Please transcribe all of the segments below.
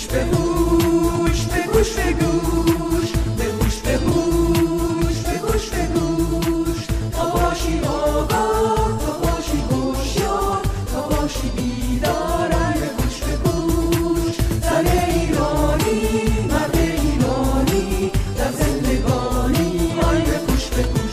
به گوش، به گوش به گوش، به گوش به گوش، به گوش به گوش، تا باشی آگاه، تا باشی هوشیار، تا باشی بیدار. به گوش به گوش، زن ایرانی، مرد ایرانی، در زندگانی. به گوش به گوش،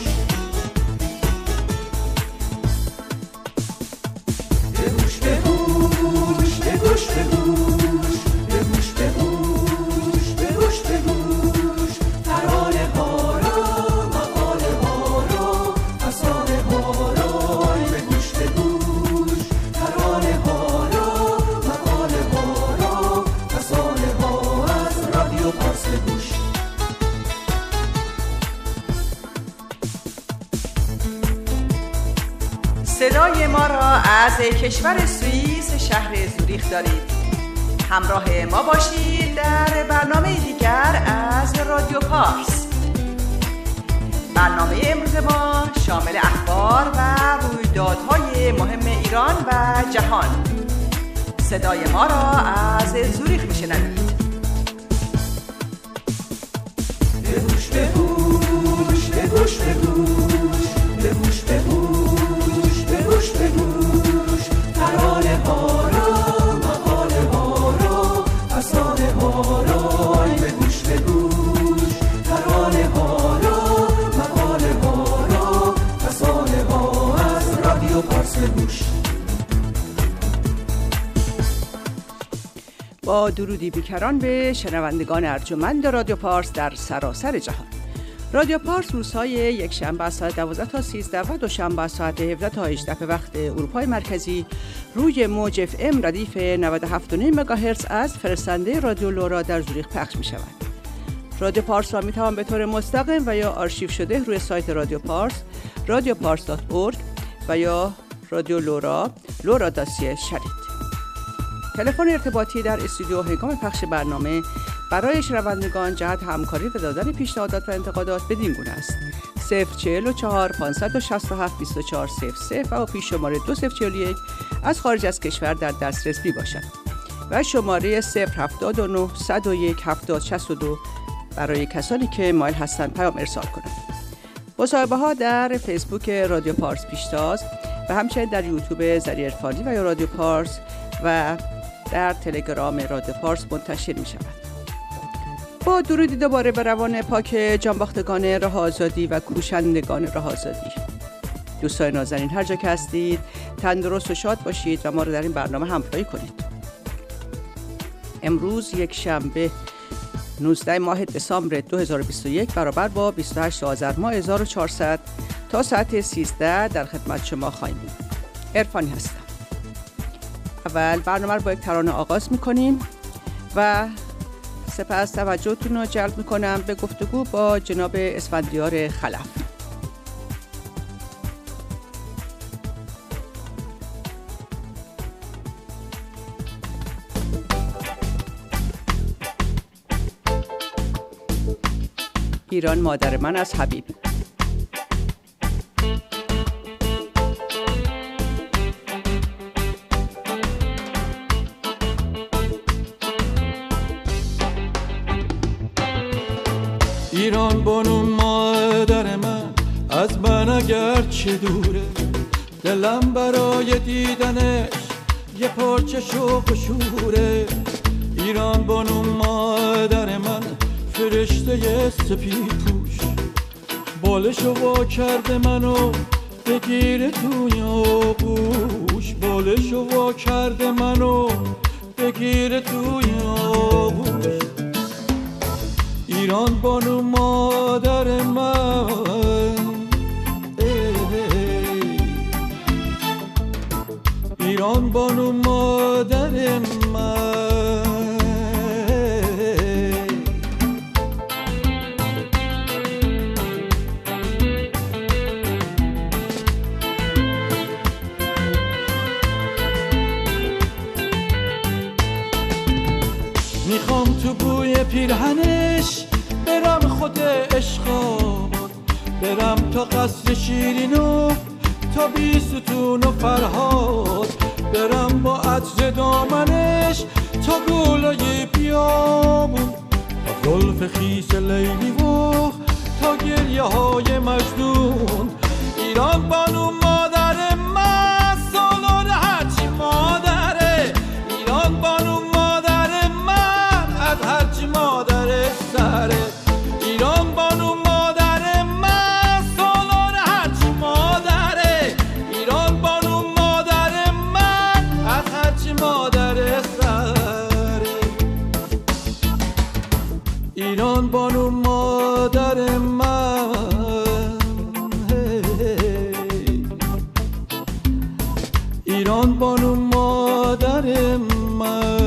به گوش به گوش، به گوش به گوش، به گوش به گوش، به گوش به گوش، ترانه ها را، مقاله ها را، فسانه ها را. به گوش به گوش، ترانه ها را، مقاله ها را، فسانه ها، از رادیو پارس به گوش. صدای ما را از کشور سوئیس شهر زوریخ دارید. همراه ما باشید در برنامه دیگر از رادیو پارس. برنامه امروز ما شامل اخبار و رویدادهای مهم ایران و جهان. صدای ما را از زوریخ میشنوید. به گوش به گوش، به گوش به گوش، به گوش به گوش، به گوش به گوش، ترانه ها را، مقاله ها را، فسانه ها را. به گوش به گوش، ترانه ها را، مقاله ها را، فسانه ها، از رادیو پارس به گوش. با درودی بیکران به شنوندگان ارجمند رادیو پارس در سراسر جهان. رادیو پارس روزهای یک شنبه از ساعت 12 تا 13 و دوشنبه از ساعت 17 تا 18 به وقت اروپای مرکزی روی موج FM ردیف 97.9 مگاهرتز از فرستنده رادیو لورا در زوریخ پخش می شود. رادیو پارس را می توان به طور مستقیم و یا آرشیو شده روی سایت رادیو پارس radiopars.org و یا رادیو لورا lora.ch شنید. تلفن ارتباطی در استودیو هنگام پخش برنامه برای شنوندگان جهت همکاری و دادن پیشنهادات و انتقادات بدین گونه است: 044 567 2400 و پیش شماره 2041 از خارج از کشور در دسترس می باشد و شماره 079 101 7062 برای کسانی که مایل هستند پیام ارسال کنند. مصاحبه ها در فیسبوک رادیو پارس پیشتاز و همچنین در یوتیوب ذریع عرفانی و یا رادیو پارس و در تلگرام رادیو پارس منتشر می شود. با درودی دوباره به روان پاک جانباختگان راه آزادی و کوشندگان راه آزادی. دوستان نازنین هر جا که هستید تندرست و شاد باشید و ما رو در این برنامه همراهی کنید. امروز یک شنبه 19 ماه دسامبر 2021 برابر با 28 آذر ماه 1400 تا ساعت 13 در خدمت شما خواهیم بود. عرفانی هستم. اول برنامه رو با یک ترانه آغاز می‌کنیم و سپس توجهتون رو جلب می‌کنم به گفتگو با جناب اسفندیار خلف. ایران مادر من از حبیب. ایران بانو مادر من از من اگر چه دوره، دلم برای دیدنش یه پارچه شوق و شوره. ایران بانو مادر من فرشته سپید پوش، بالشو وا کرده منو بگیره توی آغوش، بالشو وا کرده منو بگیره توی آغوش. ایران بانو مادر من، ایران بانو مادر من. میخوام تو بوی پیرهنش برم خود عشقاباد، برم تا قصر شیرینو تا بیستون و فرهاد، برم با عطر دامنش تا گلای بیابون، تا زلف خیس لیلی و تا گریه های مجنون. ایران بانو مادر من، سالار هرچی مادره. ایران بانو مادر من، از هرچی مادر سره. ایران بانو مادر من، سالار هرچی مادره. ایران بانو مادر من، از هرچی مادر سره. ایران بانو مادر من، ایران بانو مادر من.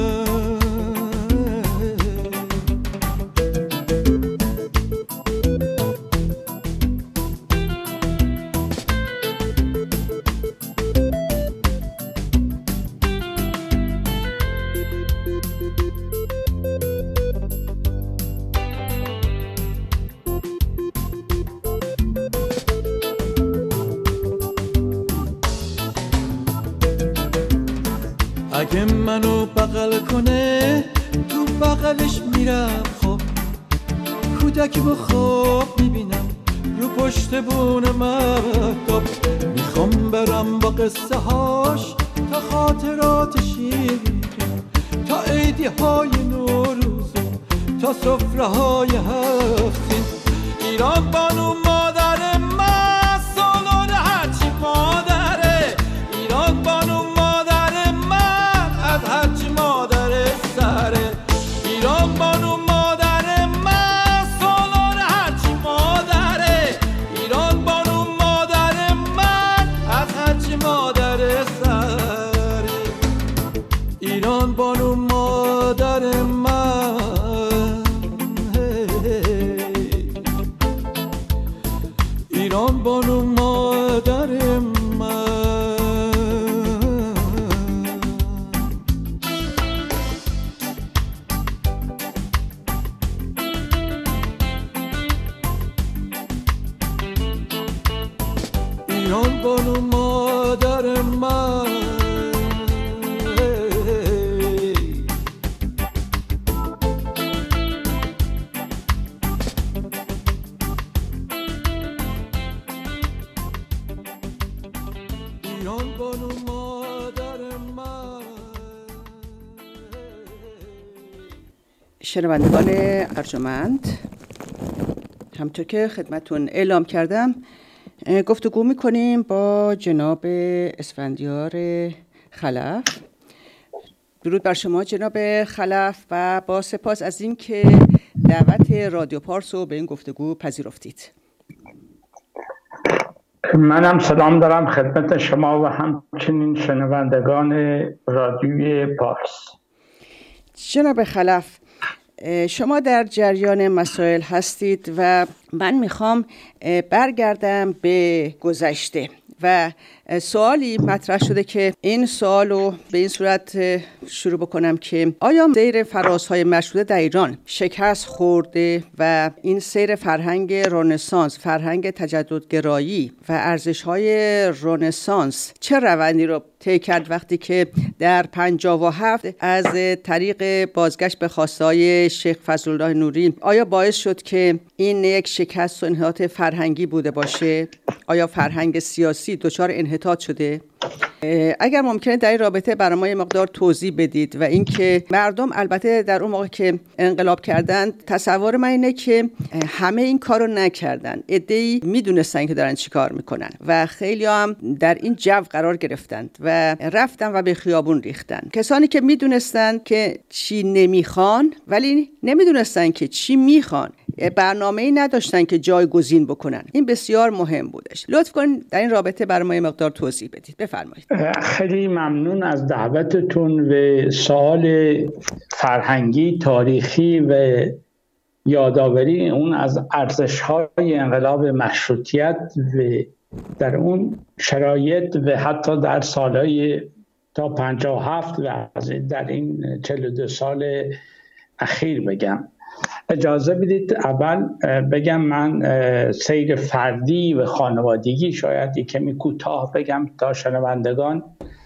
اگه منو بغل کنه تو بغلش میرم، خب کودکی با خواب میبینم رو پشت بون مهتاب. میخوام برم با قصه هاش تا خاطرات شیرین، تا عیدی های نوروز، تا سفره های هفتین. ایران بانو مادر من، سالار هرچی مادره. ایران بانو مادر من، از هرچی مادر سره. ایران بانو مادر من، سالار هرچی مادره. ایران بانو مادر من، از هرچی مادر سره. ایران بانو مادر من، ایران بانو مادر من. ایران بانو مادر من. ایران بانو مادر من. شنوندگان ارجمند، همطور که خدمتون اعلام کردم گفتگو میکنیم با جناب اسفندیار خلف. درود بر شما جناب خلف و با سپاس از این که دعوت رادیو پارس رو به این گفتگو پذیرفتید. منم سلام دارم خدمت شما و همچنین شنوندگان رادیوی پارس. جناب خلف، شما در جریان مسائل هستید و من میخوام برگردم به گذشته و سوالی مطرح شده که این سوالو به این صورت شروع بکنم که آیا سیر فرازهای مشروطه در ایران شکست خورده و این سیر فرهنگ رنسانس، فرهنگ تجددگرایی و ارزش‌های رنسانس چه روندی رو طی کرد وقتی که در 57 از طریق بازگشت به خواسته‌های شیخ فضلالله نوری آیا باعث شد که این یک شکست و انحطاط فرهنگی بوده باشه؟ آیا فرهنگ سیاسی دچار انحطاط شده؟ اگر ممکنه در این رابطه برای ما یه مقدار توضیح بدید. و اینکه مردم البته در اون موقع که انقلاب کردن، تصور من اینه که همه این کارو نکردن، عده‌ای میدونستن که دارن چی کار میکنن و خیلی هم در این جو قرار گرفتند و رفتن و به خیابون ریختن. کسانی که میدونستن که چی نمیخوان ولی نمیدونستن که چی میخوان، برنامه‌ای نداشتن که جایگزین بکنن. این بسیار مهم بودش. لطف کنید در این رابطه برای ما یه مقدار توضیح بدید. بفرمایید. خیلی ممنون از دعوتتون و سوال فرهنگی، تاریخی و یادآوری اون از ارزش‌های انقلاب مشروطیت و در اون شرایط و حتی در سالهای تا 57 و در این 42 سال اخیر بگم. اجازه بدید اول بگم من سیر فردی و خانوادگی شاید کمی کوتاه بگم تا شنوندگان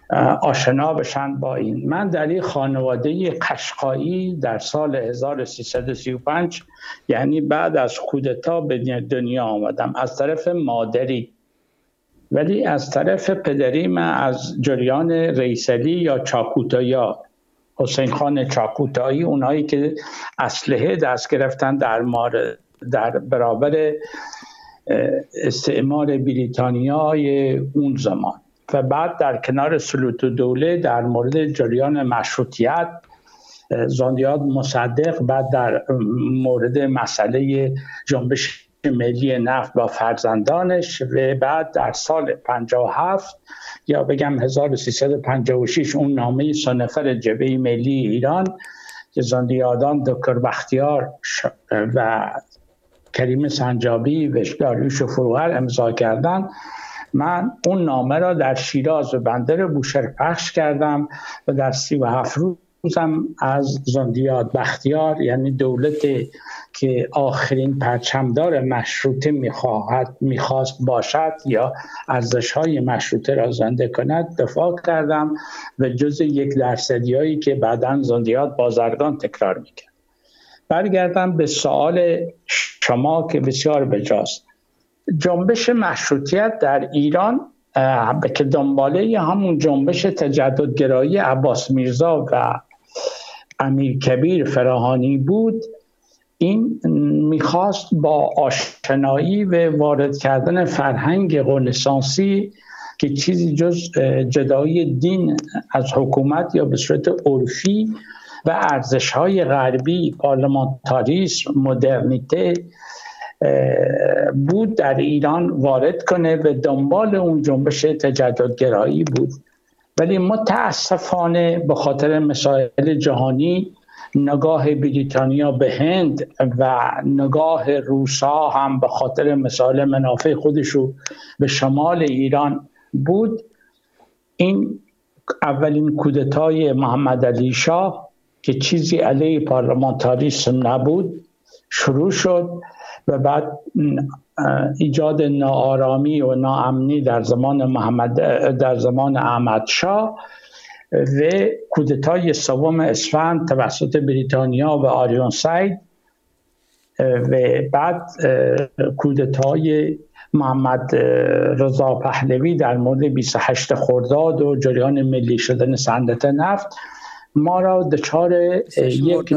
آشنا بشن با این. من در این خانواده قشقایی در سال 1335 یعنی بعد از کودتا به دنیا آمدم از طرف مادری، ولی از طرف پدری من از جریان ریسلی یا چاکوتایی، حسین خان چاکوتایی، اونایی که اسلحه دست گرفتن در برابر استعمار بریتانیای اون زمان و بعد در کنار سلطه دوله در مورد جریان مشروطیت زندیات مصدق، بعد در مورد مسئله جنبش ملی نفت با فرزندانش و بعد در سال 57 یا بگم 1356 اون نامه سه‌نفر جبهه ملی ایران که زندیادان دکتر بختیار و کریم سنجابی و داریوش فروغر امضا کردند، من اون نامه را در شیراز و بندر بوشهر پخش کردم و در 37 روزم از زندیات بختیار، یعنی دولتی که آخرین پرچمدار مشروطه میخواست باشد یا ارزش‌های مشروطه را زنده کند، دفاع کردم و جز 1% که بعداً زندیات بازرگان تکرار میکرد. برگردم به سوال شما که بسیار بجاست. جنبش مشروطیت در ایران که دنباله همون جنبش تجددگرایی عباس میرزا و امیرکبیر فراهانی بود، این میخواست با آشنایی و وارد کردن فرهنگ رنسانسی که چیزی جز جدایی دین از حکومت یا به صورت عرفی و ارزش‌های غربی، پارلمانتاریسم، مدرنیته بود در ایران وارد کنه و دنبال اون جنبش تجددگرایی بود. ولی متاسفانه به خاطر مسائل جهانی نگاه بریتانیا به هند و نگاه روسا هم به خاطر مسائل منافع خودشو به شمال ایران بود، این اولین کودتای محمد علی شاه که چیزی علیه پارلمانتاریسم نبود شروع شد و بعد ایجاد ناآرامی و ناامنی در زمان احمد شاه و کودتای 3 اسفند توسط بریتانیا و آریون سید و بعد کودتای محمد رضا پهلوی در مورد 28 خرداد و جریان ملی شدن صنعت نفت ما را دچار یک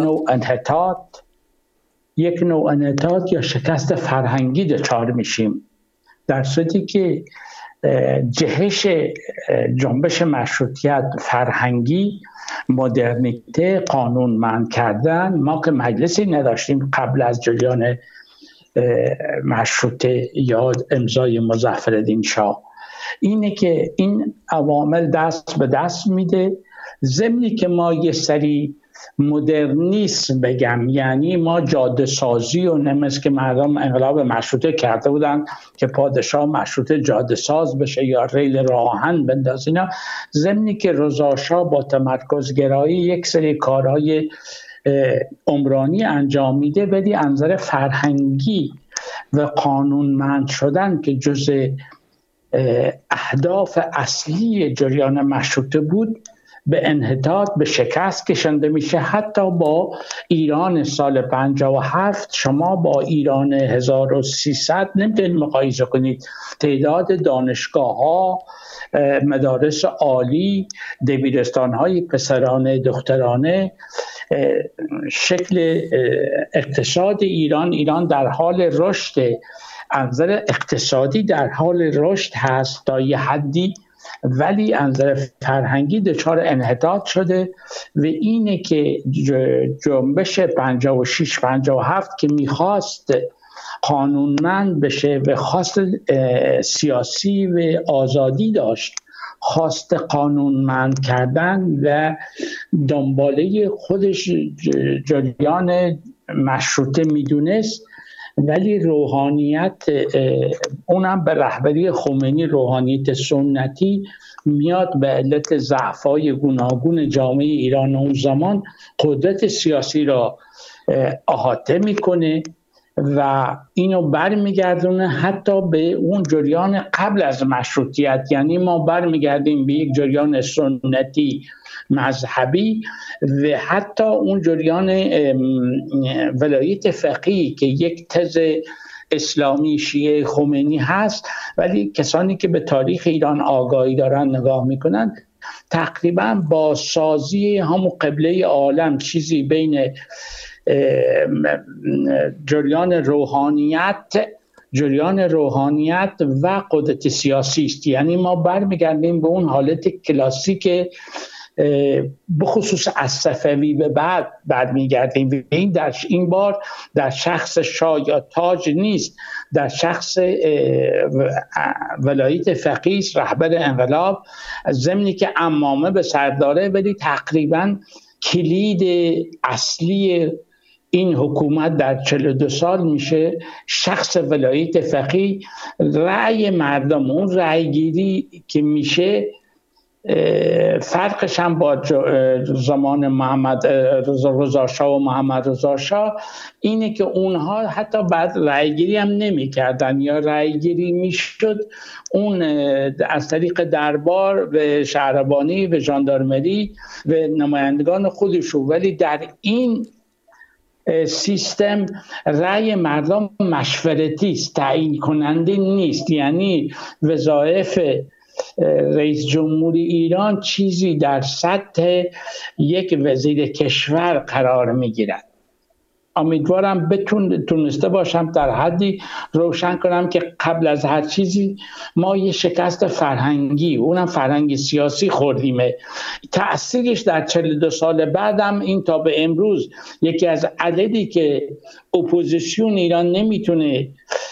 نوع انحطاط یا شکست فرهنگی دچار میشیم، در صورتی که جهش جنبش مشروطیت فرهنگی، مدرنیته، قانونمند کردن، ما که مجلسی نداشتیم قبل از جریان مشروطه یا امضای مظفرالدین شاه، اینه که این عوامل دست به دست میده. ضمنی که ما یه سری مدرنیسم بگم، یعنی ما جاده سازی و نمیست که مردم انقلاب مشروطه کرده بودن که پادشاه مشروطه جاده ساز بشه یا ریل راهن بندازه، اینا ضمنی که رضا شاه با تمرکزگرایی یک سری کارهای عمرانی انجام میده، ولی از نظر فرهنگی و قانونمند شدن که جزء اهداف اصلی جریان مشروطه بود به انحطاط، به شکست کشنده میشه. حتی با ایران سال 57 شما با ایران 1300 نمیتونید مقایسه کنید. تعداد دانشگاه‌ها، مدارس عالی، دبیرستان‌های پسرانه دخترانه، شکل اقتصاد ایران در حال رشد، از نظر اقتصادی در حال رشد هست تا یه حدی، ولی از نظر فرهنگی دچار انحطاط شده و اینه که جنبش 56-57 که میخواست قانونمند بشه و خواست سیاسی و آزادی داشت، خواست قانونمند کردن و دنباله خودش جریان مشروطه میدونست، ولی روحانیت اونم به رهبری خمینی، روحانیت سنتی میاد به علت ضعف‌های گوناگون جامعه ایران اون زمان قدرت سیاسی را احاطه میکنه و اینو برمیگردونه حتی به اون جریان قبل از مشروطیت. یعنی ما برمیگردیم به یک جریان سنتی مذهبی و حتی اون جریان ولایت فقیه که یک تز اسلامی شیعه خمینی هست، ولی کسانی که به تاریخ ایران آگاهی دارن نگاه میکنن تقریبا با سازی همون قبله عالم چیزی بین جریان روحانیت و قدرت سیاسی است. یعنی ما برمیگردیم به اون حالت کلاسیک بخصوص از صفوی به بعد برمیگردیم. این بار در شخص شاه یا تاج نیست، در شخص ولایت فقیه رهبر انقلاب، ضمنی که عمامه به سر داره، ولی تقریبا کلید اصلی این حکومت در 42 سال میشه شخص ولایت فقیه. رأی مردم، اون رأی گیری که میشه، فرقش هم با زمان محمد رضا شاه و محمد رضا شاه اینه که اونها حتی بعد رأی گیری هم نمی کردن، یا رأی گیری می شد اون از طریق دربار و شهربانی و ژاندارمری و نمایندگان خودشون. ولی در این سیستم رأی مردم مشورتی است، تعیین کننده نیست. یعنی وظایف رئیس جمهوری ایران چیزی در سطح یک وزیر کشور قرار میگیرد. امیدوارم تونسته باشم در حدی روشن کنم که قبل از هر چیزی ما یه شکست فرهنگی، اونم فرهنگی سیاسی خوردیم. تأثیرش در 42 سال بعدم این تا به امروز یکی از عددی که اپوزیسیون ایران نمیتونه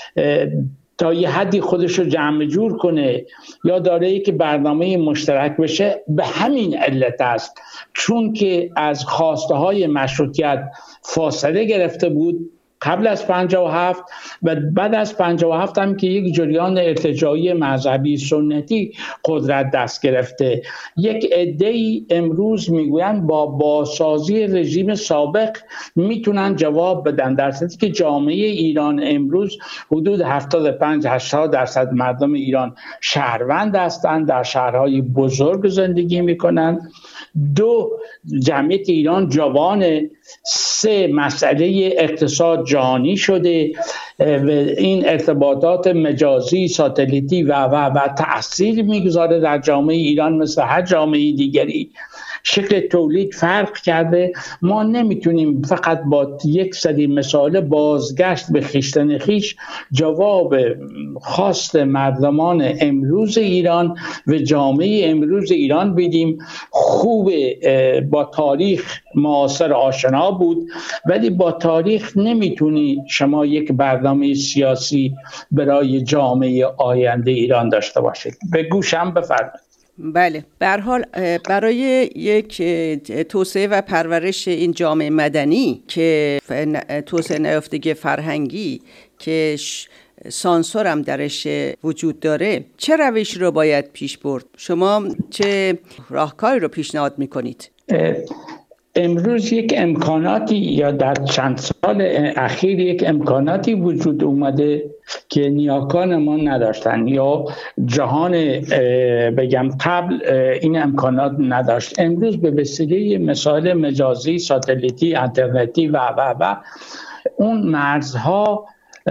تا یه حدی خودش رو جمع جور کنه یا داره که برنامه مشترک بشه، به همین علت است، چون که از خواسته های مشروطیت فاصله گرفته بود قبل از 57 و بعد از 57 هم که یک جریان ارتجاعی مذهبی سنتی قدرت دست گرفته. یک عده‌ای امروز میگویند با بازسازی رژیم سابق میتونن جواب بدن، در صورتی که جامعه ایران امروز حدود 75-80% مردم ایران شهروند هستند، در شهرهای بزرگ زندگی میکنن. 2 جمعیت ایران جوان. 3 مسئله اقتصاد جهانی شده و این ارتباطات مجازی ساتلیتی و تأثیر میگذاره در جامعه ایران مثل هر جامعه دیگری. شکل تولید فرق کرده. ما نمیتونیم فقط با یک سری مسائل بازگشت به خویشتن خویش جواب خواست مردمان امروز ایران و جامعه امروز ایران بدیم. خوب با تاریخ معاصر آشنا بود، ولی با تاریخ نمیتونی شما یک برنامه سیاسی برای جامعه آینده ایران داشته باشید. به گوشم بفرمایید. بله، به هر حال برای یک توسعه و پرورش این جامعه مدنی که توسعه نیافتگی فرهنگی که سانسور هم درش وجود داره، چه روشی رو باید پیش برد؟ شما چه راهکاری رو پیشنهاد میکنید؟ امروز یک امکاناتی، یا در چند سال اخیر یک امکاناتی وجود اومده که نیاکان ما نداشتن، یا جهان بگم قبل این امکانات نداشت. امروز به وسیله مسائل مجازی، ساتلیتی، اینترنتی و اون مرزها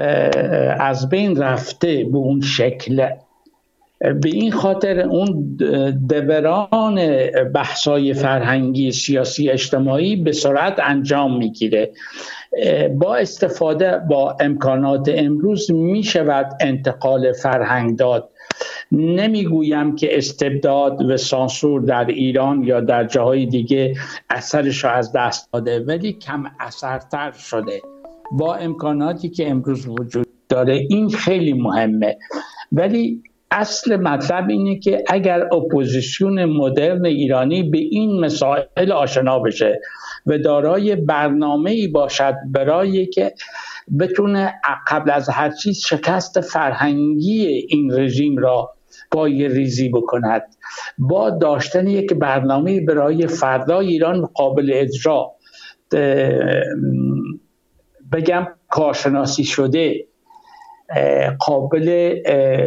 از بین رفته به اون شکل. به این خاطر اون دوران بحث‌های فرهنگی، سیاسی، اجتماعی به سرعت انجام میگیره. با استفاده با امکانات امروز می شود انتقال فرهنگ داد. نمیگویم که استبداد و سانسور در ایران یا در جاهای دیگه اثرش رو از دست داده، ولی کم اثرتر شده با امکاناتی که امروز وجود داره. این خیلی مهمه. ولی اصل مطلب اینه که اگر اپوزیسیون مدرن ایرانی به این مسائل آشنا بشه و دارای برنامه‌ای باشد برای که بتونه قبل از هر چیز شکست فرهنگی این رژیم را پای ریزی بکند، با داشتن یک برنامه برای فردا ایران قابل اجرا، بگم کارشناسی شده، قابل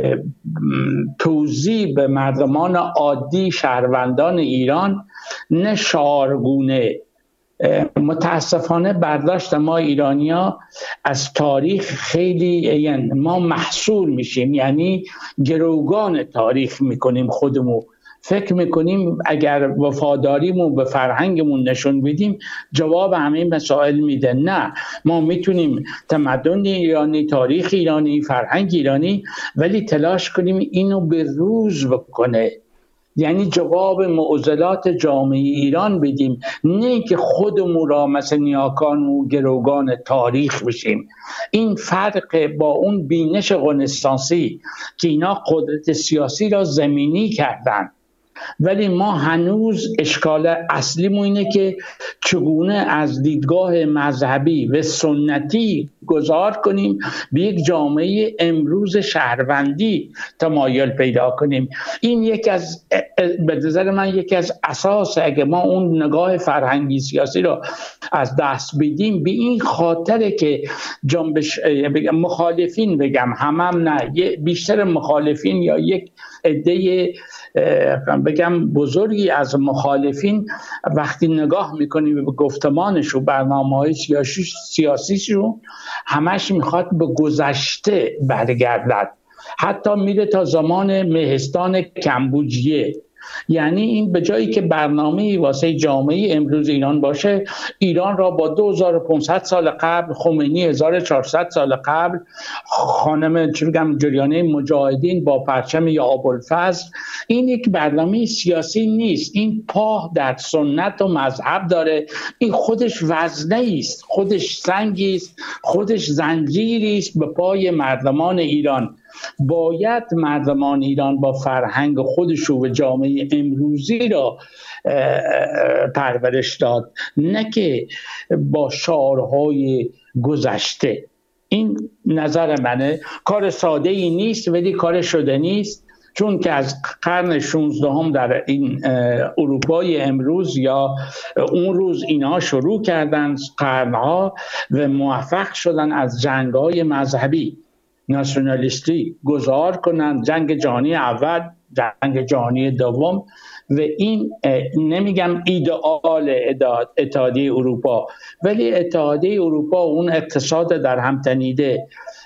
توضیح به مردمان عادی شهروندان ایران نه شعارگونه. متاسفانه برداشت ما ایرانیا از تاریخ خیلی، یعنی ما محصول میشیم، یعنی گروگان تاریخ میکنیم خودمون. فکر میکنیم اگر وفاداریمون به فرهنگمون نشون بدیم جواب همه مسائل میده. نه، ما میتونیم تمدن ایرانی، تاریخ ایرانی، فرهنگ ایرانی، ولی تلاش کنیم اینو به روز بکنه، یعنی جواب معضلات جامعه ایران بدیم، نه که خودمون را مثل نیاکان و گروگان تاریخ بشیم. این فرق با اون بینش رنسانسی که اینا قدرت سیاسی را زمینی کردن، ولی ما هنوز اشکال اصلیمون اینه که چگونه از دیدگاه مذهبی و سنتی گذار کنیم به یک جامعه امروز شهروندی تمایل پیدا کنیم. این یکی از، به نظر من یکی از اساس، اگه ما اون نگاه فرهنگی سیاسی رو از دست بدیم، به این خاطره که جنبش مخالفین، بگم همم نه، بیشتر مخالفین یا یک عده بگم بزرگی از مخالفین وقتی نگاه میکنیم به گفتمانش و برنامه‌های سیاسیشون، همش میخواد به گذشته برگردد، حتی میره تا زمان مهستان کمبوجیه. یعنی این به جایی که برنامه‌ای واسه جامعه امروز ایران باشه، ایران را با 2500 سال قبل، خمینی 1400 سال قبل، خانم جریانه مجاهدین با پرچم یا ابوالفضل، این یک برنامه سیاسی نیست. این پا در سنت و مذهب داره. این خودش وزنه است، خودش سنگی است، خودش زنجیری است به پای مردمان ایران. باید مردمان ایران با فرهنگ خودش و جامعه امروزی را پرورش داد، نه که با شعارهای گذشته. این نظر منه. کار ساده ای نیست، ولی کار شده نیست، چون که از قرن 16 در این اروپای امروز یا اون روز اینا شروع کردن قرنها و موفق شدن از جنگ‌های مذهبی ناسیونالیستی گذار کنند، جنگ جهانی اول، جنگ جهانی دوم. و این نمیگم ایدئال اتحادیه اروپا، ولی اتحادیه اروپا اون اقتصاد در هم تنیده،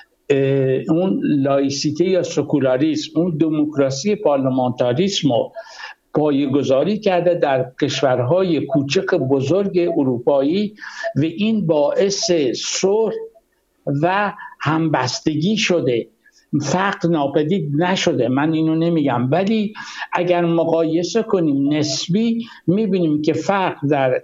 اون لایسیته یا سکولاریسم، اون دموکراسی پارلمانتاریسم رو پایه‌گذاری کرده در کشورهای کوچک بزرگ اروپایی و این باعث صلح و همبستگی شده، فقر ناپدید نشده. من اینو نمیگم، ولی اگر مقایسه کنیم نسبی میبینیم که فقر در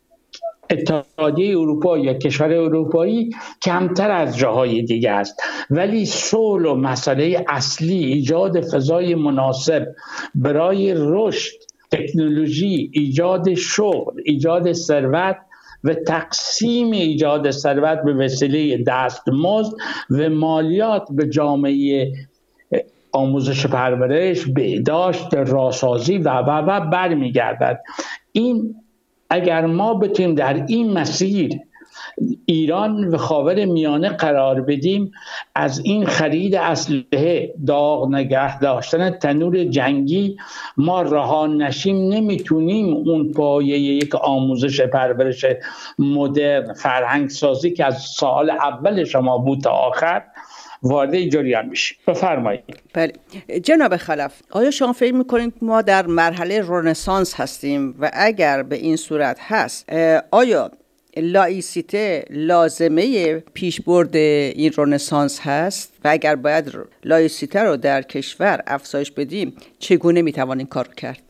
اتحادیه اروپا یا کشور اروپایی کمتر از جاهای دیگه است، ولی صلح و مسئله اصلی ایجاد فضای مناسب برای رشد، تکنولوژی، ایجاد شغل، ایجاد ثروت و تقسیم ایجاد ثروت به وسیله دستمزد و مالیات به جامعه آموزش پرورش، بهداشت، راهسازی و برمیگردد. این اگر ما بتونیم در این مسیر ایران و خاورمیانه قرار بدیم، از این خرید اسلحه، داغ نگه داشتن تنور جنگی ما رها نشیم، نمیتونیم اون پایه یک آموزش پرورش مدرن، فرهنگ سازی که از سال اول شما بود تا آخر وارد جریان میشیم. بفرمایید. بله جناب خلف، آیا شما فکر میکنید ما در مرحله رنسانس هستیم و اگر به این صورت هست، آیا لایسیته لازمه پیشبرد این رنسانس هست و اگر باید لایسیته رو در کشور افزایش بدیم چگونه میتوانیم کار کرد؟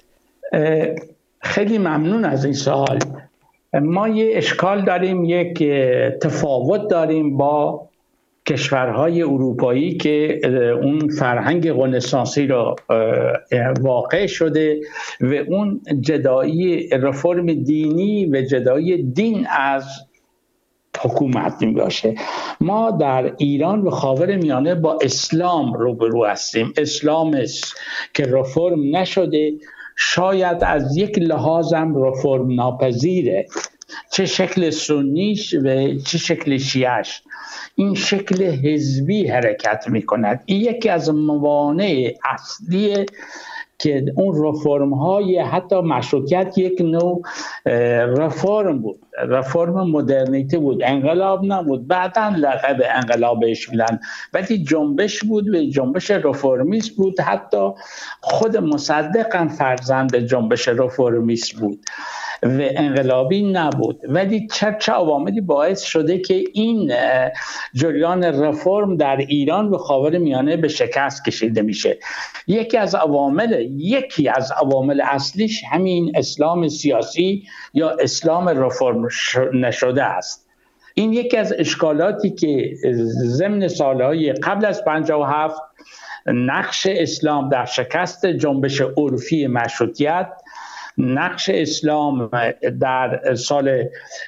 خیلی ممنون از این سوال. ما یه اشکال داریم، یک تفاوت داریم با کشورهای اروپایی که اون فرهنگ رنسانسی را واقع شده و اون جدایی رفرم دینی و جدایی دین از حکومت می باشه. ما در ایران و خاورمیانه با اسلام روبرو هستیم. اسلام است که رفرم نشده، شاید از یک لحاظم رفرم ناپذیره، چه شکل سنیش و چه شکل شیعش، این شکل حزبی حرکت میکند. این یکی از موانع اصلی که اون رفرم های حتی مشروطیت یک نوع رفرم بود، رفرم مدرنیته بود، انقلاب نبود، بعداً لقب انقلابش میدن، ولی جنبش بود و جنبش رفرمیست بود. حتی خود مصدق هم فرزند جنبش رفرمیست بود و انقلابی نبود. ولی چه عواملی باعث شده که این جریان رفرم در ایران و خاورمیانه به شکست کشیده میشه؟ یکی از عوامل اصلیش همین اسلام سیاسی یا اسلام رفرم نشده است. این یکی از اشکالاتی که ضمن سالهای قبل از 57 نقش اسلام در شکست جنبش عرفی مشروطیت، نقش اسلام در سال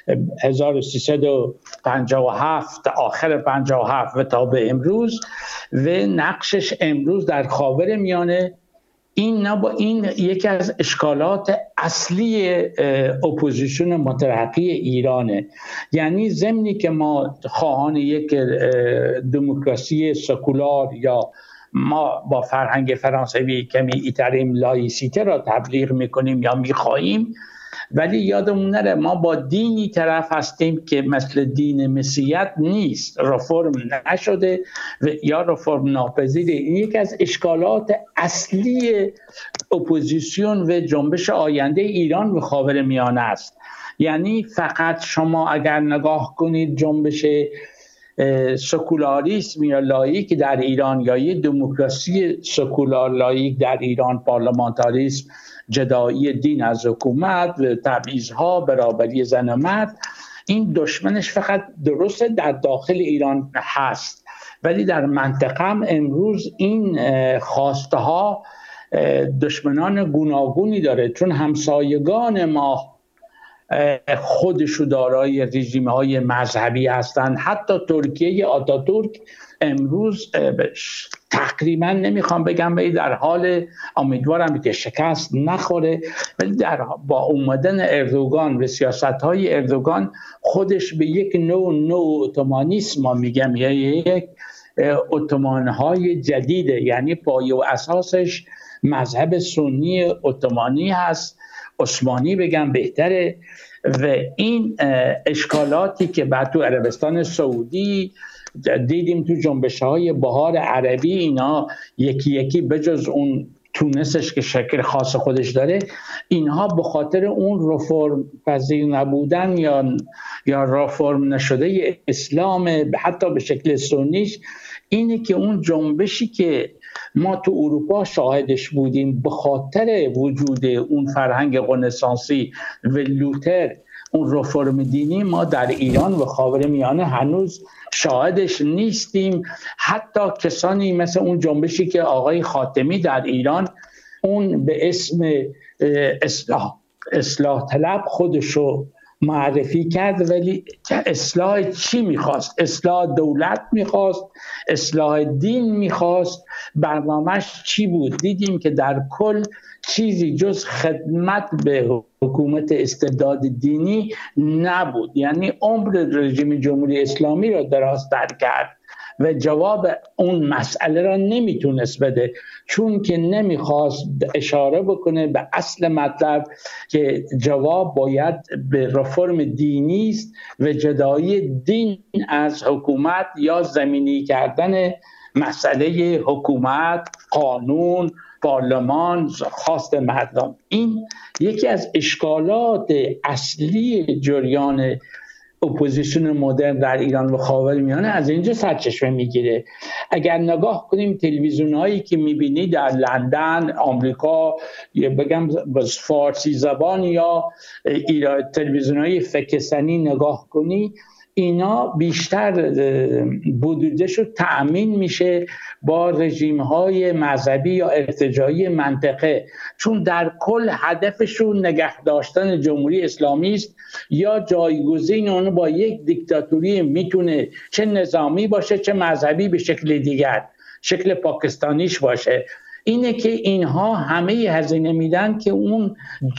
1357 آخر 57 و تا به امروز و نقشش امروز در خاورمیانه، این یکی از اشکالات اصلی اپوزیسیون مترقی ایرانه. یعنی ضمنی که ما خواهان یک دموکراسی سکولار یا ما با فرهنگ فرانسوی کمی ایتریم لایسیته را تبلیغ میکنیم یا میخواهیم، ولی یادمون نره ما با دینی طرف هستیم که مثل دین مسیحیت نیست، رفرم نشده و یا رفرم ناپذیره. این یکی از اشکالات اصلی اپوزیسیون و جنبش آینده ایران و خاورمیانه است. یعنی فقط شما اگر نگاه کنید جنبش سکولاریسم یا لاییک در ایران یا یه دموکراسی سکولار لاییک در ایران، پارلمانتاریسم، جدایی دین از حکومت و تبعیض‌ها، برابری زن و مرد، این دشمنش فقط درسته در داخل ایران هست، ولی در منطقه هم امروز این خواسته ها دشمنان گوناگونی داره، چون همسایگان ما خودشو دارای رژیم‌های مذهبی هستند. حتی ترکیه آتاتورک امروز تقریبا نمیخوام بگم در حال، امیدوارم که شکست نخوره، ولی با اومدن اردوغان و سیاست‌های اردوغان خودش به یک نوع اتومانیسم ما میگم، یا یک اتومان‌های جدیده، یعنی پایه و اساسش مذهب سنی اتومانی هست، عثمانی بگم بهتره. و این اشکالاتی که بعد تو عربستان سعودی دیدیم، تو جنبش‌های بهار عربی، اینا یکی یکی بجز اون تونسش که شکل خاص خودش داره، اینها به خاطر اون رفرم پذیر نبودن یا رفرم نشده اسلام حتی به شکل سنیش، اینه که اون جنبشی که ما تو اروپا شاهدش بودیم به خاطر وجود اون فرهنگ رنسانسی و لوتر، اون رفرم دینی، ما در ایران و خاورمیانه هنوز شاهدش نیستیم. حتی کسانی مثل اون جنبشی که آقای خاتمی در ایران اون به اسم اصلاح طلب خودشو معرفی کرد، ولی اصلاح چی میخواست؟ اصلاح دولت میخواست، اصلاح دین میخواست، برنامهش چی بود؟ دیدیم که در کل چیزی جز خدمت به حکومت استبداد دینی نبود. یعنی عمر رژیم جمهوری اسلامی را دراز کرد و جواب اون مسئله را نمیتونست بده، چون که نمیخواست اشاره بکنه به اصل مطلب که جواب باید به رفرم دینی است و جدایی دین از حکومت یا زمینی کردن مسئله حکومت، قانون، پارلمان، خواست مردم. این یکی از اشکالات اصلی جریان اپوزیسیون مدرن در ایران و خاورمیانه از اینجا سرچشمه میگیره. اگر نگاه کنیم تلویزیون‌هایی که میبینی در لندن، آمریکا، یا بگم فارسی زبان یا تلویزیون‌های فکستانی نگاه کنی، اینا بیشتر بودجه‌شو تأمین میشه با رژیم‌های مذهبی یا ارتجاعی منطقه، چون در کل هدفشون نگه داشتن جمهوری اسلامی است یا جایگزین اون با یک دیکتاتوری، میتونه چه نظامی باشه چه مذهبی به شکل دیگر، شکل پاکستانیش باشه. اینه که اینها همه هزینه میدن که اون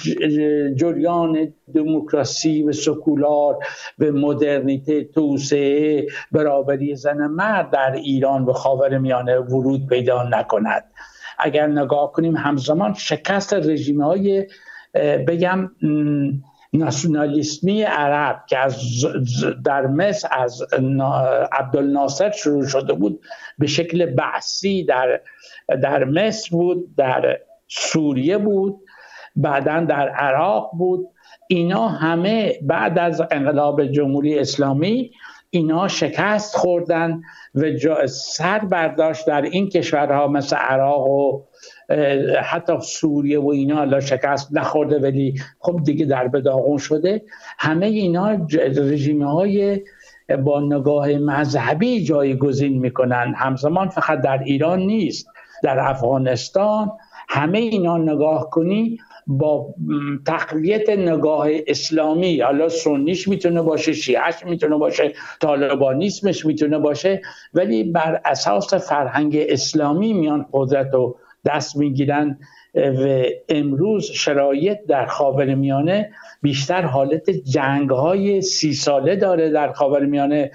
جریان دموکراسی و سکولار و مدرنیته، توسعه، برابری زن مرد در ایران و خاورمیانه ورود پیدا نکند. اگر نگاه کنیم همزمان شکست رژیم‌های بگم ناسیونالیسمی عرب که در مصر از عبدالناصر شروع شده بود به شکل بعثی در مصر بود، در سوریه بود، بعداً در عراق بود، اینا همه بعد از انقلاب جمهوری اسلامی اینا شکست خوردن و سر برداشت در این کشورها مثل عراق و حتی سوریه و اینا الان شکست نخورده ولی خب دیگه در به داغون شده. همه اینا رژیم‌های با نگاه مذهبی جایگزین میکنن. همزمان فقط در ایران نیست، در افغانستان همه اینا نگاه کنی با تقویت نگاه اسلامی، حالا سنیش میتونه باشه، شیعش میتونه باشه، طالبانیسمش میتونه باشه، ولی بر اساس فرهنگ اسلامی میان قدرت رو دست میگیرن و امروز شرایط در خاورمیانه بیشتر حالت جنگ‌های 30 ساله داره در خاورمیانه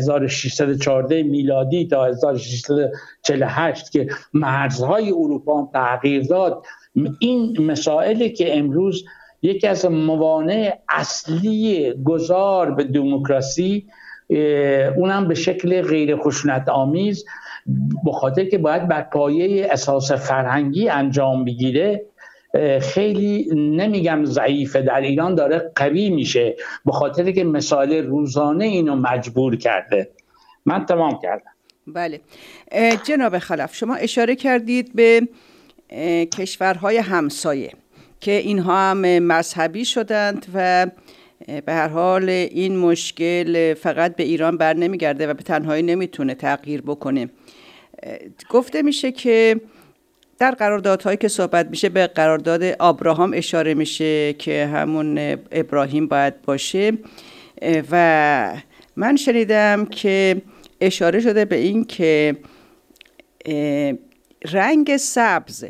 1614 میلادی تا 1648 که مرزهای اروپا هم تغییر داد. این مسائلی که امروز یکی از موانع اصلی گذار به دموکراسی اونم به شکل غیر خشونت آمیز به خاطر که باید بر پایه اساس فرهنگی انجام بگیره خیلی نمیگم ضعیفه، در ایران داره قوی میشه به خاطر که مسائل روزانه اینو مجبور کرده. من تمام کردم. بله جناب خلف، شما اشاره کردید به کشورهای همسایه که اینها هم مذهبی شدند و به هر حال این مشکل فقط به ایران بر نمیگرده و به تنهایی نمیتونه تغییر بکنه. گفته میشه که در قراردادهایی که صحبت میشه به قرارداد آبراهام اشاره میشه که همون ابراهیم باید باشه و من شنیدم که اشاره شده به این که رنگ سبز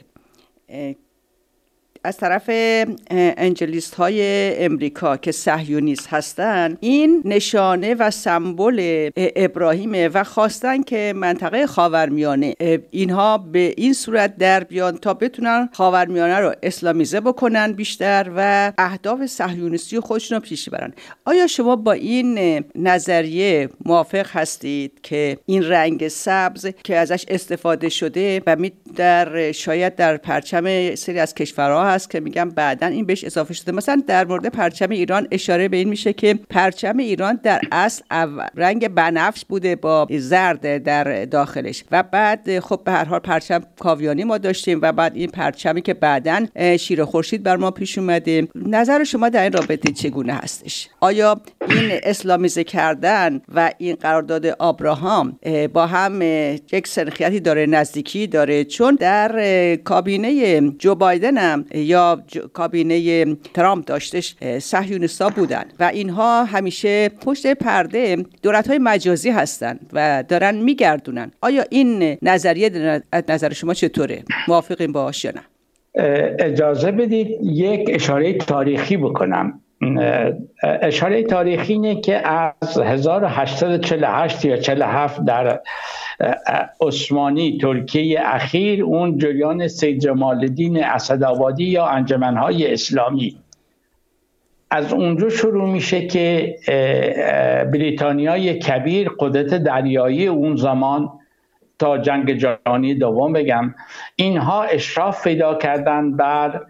از طرف انجلیست های امریکا که صهیونیست هستن این نشانه و سمبل ابراهیمه و خواستن که منطقه خاورمیانه اینها به این صورت در بیان تا بتونن خاورمیانه رو اسلامیزه بکنن بیشتر و اهداف صهیونیستی خودشون رو پیش ببرن. آیا شما با این نظریه موافق هستید که این رنگ سبز که ازش استفاده شده و شاید در پرچم سری از کشورها هست که میگم بعداً این بهش اضافه شده؟ مثلا در مورد پرچم ایران اشاره به این میشه که پرچم ایران در اصل رنگ بنفش بوده با زرد در داخلش و بعد خب به هر حال پرچم کاویانی ما داشتیم و بعد این پرچمی که بعداً شیر خورشید بر ما پیش اومده. نظر شما در این رابطه چگونه هستش؟ آیا این اسلامیزه کردن و این قرارداد آبراهام با هم یک سنخیتی داره، نزدیکی داره؟ چون در کابینه جو بایدن هم یا کابینه ترامپ داشتش صهیونیست‌ها بودن و اینها همیشه پشت پرده دولت‌های مجازی هستن و دارن میگردونن. آیا این نظریه نظر شما چطوره؟ موافقین باهاش یا نه؟ اجازه بدید یک اشاره تاریخی بکنم. اشاره تاریخی اینه که از 1848 یا 47 در عثمانی ترکیه اخیر اون جریان سید جمال الدین اسدآبادی یا انجمنهای اسلامی از اونجا شروع میشه که بریتانیای کبیر قدرت دریایی اون زمان تا جنگ جهانی دوم بگم اینها اشراف پیدا کردن بر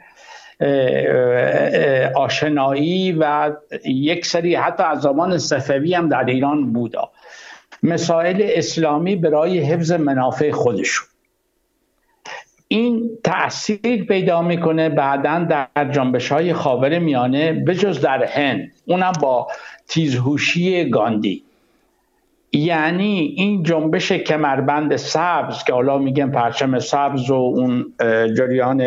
آشنایی و یک سری حتی از زمان صفوی هم در ایران بودا مسائل اسلامی برای حفظ منافع خودشون. این تأثیر پیدا میکنه بعداً در جنبش‌های خاورمیانه بجز در هند، اونم با تیزهوشی گاندی. یعنی این جنبش کمربند سبز که حالا میگن پرچم سبز و اون جریان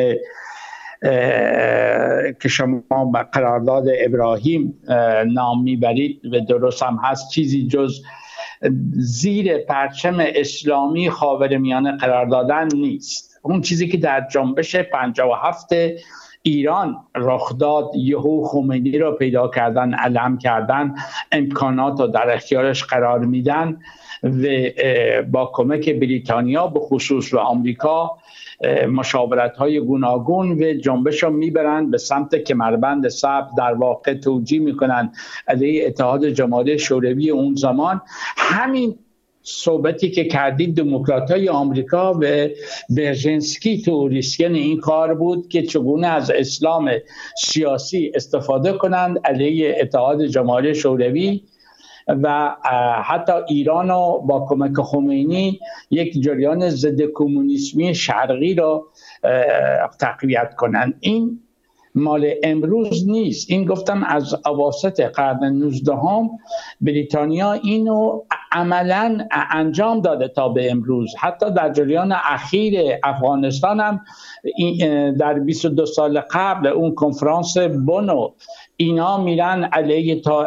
که شما به قرارداد ابراهیم نام میبرید و درست هم هست، چیزی جز زیر پرچم اسلامی خاورمیانه قرار دادن نیست. اون چیزی که در جنبش 57 ایران رخ داد، یهو خمینی را پیدا کردن، علم کردن، امکانات رو در اختیارش قرار میدن و با کمک بریتانیا به خصوص و آمریکا مشاورت‌های گوناگون و جنبش رو میبرن به سمت کمربند سبز، در واقع توجیه میکنن علیه اتحاد جماهیر شوروی اون زمان. همین صحبتی که کردید دموکرات‌های آمریکا و برژنسکی تئوریسین این کار بود که چگونه از اسلام سیاسی استفاده کنند علیه اتحاد جماهیر شوروی و حتی ایران رو با کمک خمینی یک جریان ضد کمونیسمی شرقی رو تقویت کنند. این مال امروز نیست، این گفتم از اواسط قرن 19 بریتانیا اینو عملاً انجام داده تا به امروز. حتی در جریان اخیر افغانستان هم در 22 سال قبل اون کنفرانس بونو اینا میرن علیه تا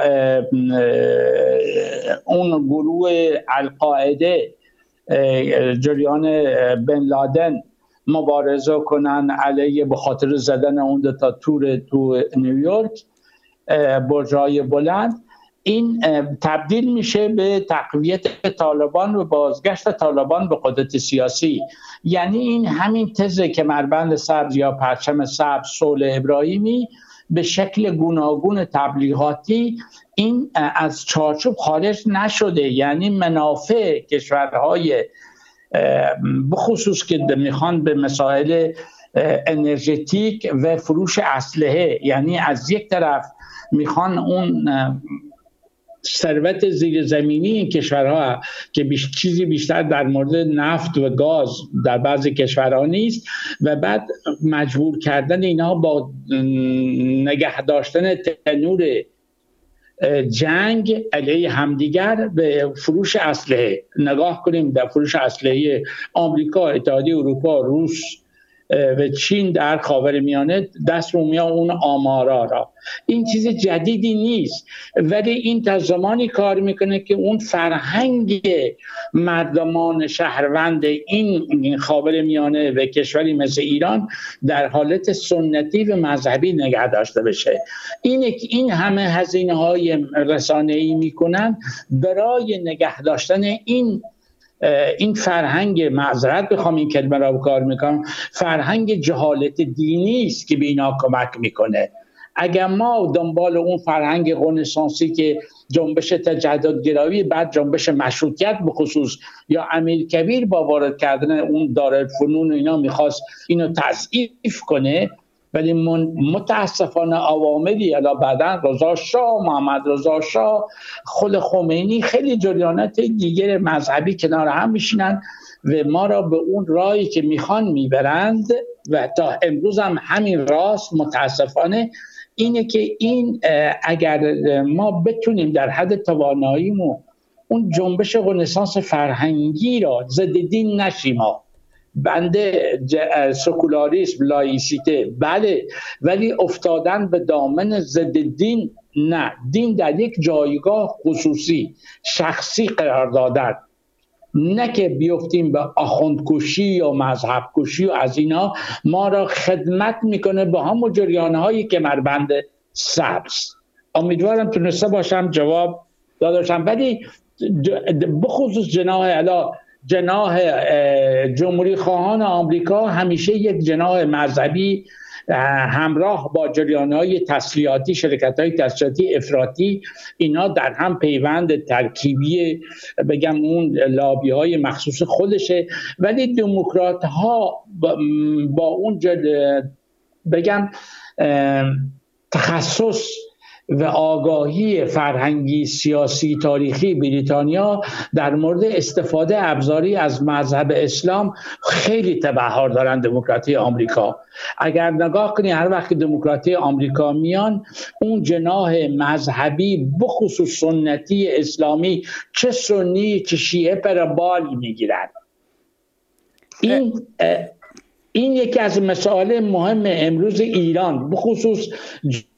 اون گروه القاعده جریان بن لادن مبارزه کنن علیه به خاطر زدن اون دو تا تور تو نیویورک برج‌های بلند. این تبدیل میشه به تقویت طالبان و بازگشت طالبان به قدرت سیاسی. یعنی این همین تزه که کمربند سبز یا پرچم سبز، صلح ابراهیمی، به شکل گوناگون تبلیغاتی این از چارچوب خارج نشده. یعنی منافع کشورهای بخصوص که میخوان به مسائل انرژتیک و فروش اسلحه، یعنی از یک طرف میخوان اون ثروت زیرزمینی این کشورها که چیزی بیشتر در مورد نفت و گاز در بعضی کشورها نیست و بعد مجبور کردن اینا با نگه داشتن تنور جنگ علیه همدیگر به فروش اسلحه. نگاه کنیم در فروش اسلحه آمریکا، اتحادیه اروپا، روس و چین در خاورمیانه دست رو میان اون آمارا را. این چیز جدیدی نیست، ولی این تا زمانی کار میکنه که اون فرهنگ مردمان شهروند این خاورمیانه و کشوری مثل ایران در حالت سنتی و مذهبی نگه داشته بشه. این همه هزینه‌های رسانه‌ای میکنن برای نگه داشتن این فرهنگ، معذرت بخوام این کلمه را به کار میکنم، فرهنگ جهالت دینی است که به اینا کمک میکنه. اگر ما دنبال اون فرهنگ رنسانسی که جنبش تجددگرایی، بعد جنبش مشروطیت به خصوص یا امیرکبیر با وارد کردن اون دارالفنون اینا میخواست اینو تضعیف کنه، ولی متاسفانه عواملی الا بعدن رضا شاه، محمد رضا شاه، خود خمینی، خیلی جریانات دیگر مذهبی کنار هم میشینن و ما را به اون راهی که میخوان میبرند و تا امروز هم همین راست. متاسفانه اینه که این اگر ما بتونیم در حد تواناییمون اون جنبش رنسانس فرهنگی را ضد دین نشیم، بنده سکولاریسم، لایسیته بله، ولی افتادن به دامن ضد دین نه. دین در یک جایگاه خصوصی شخصی قرار دادن، نه که بیفتیم به آخوندکشی یا مذهب کشی و از اینا. ما را خدمت میکنه به همون جریانهایی که کمربند سبز. امیدوارم تونسته باشم جواب داداشم. ولی بخصوص جناح جمهوری خواهان آمریکا همیشه یک جناح مذهبی همراه با جریان‌های تسلیحاتی، شرکت‌های تسلیحاتی افراطی، اینا در هم پیوند ترکیبی بگم اون لابی‌های مخصوص خودشه. ولی دموکرات‌ها با اون بگم تخصص و آگاهی فرهنگی، سیاسی، تاریخی بریتانیا در مورد استفاده ابزاری از مذهب اسلام خیلی تبحر دارن دموکراتی آمریکا. اگر نگاه کنی هر وقت دموکراتی آمریکا میان، اون جناح مذهبی بخصوص سنتی اسلامی، چه سنی چه شیعه، پر بال میگیرن. این یکی از مسائل مهم امروز ایران، بخصوص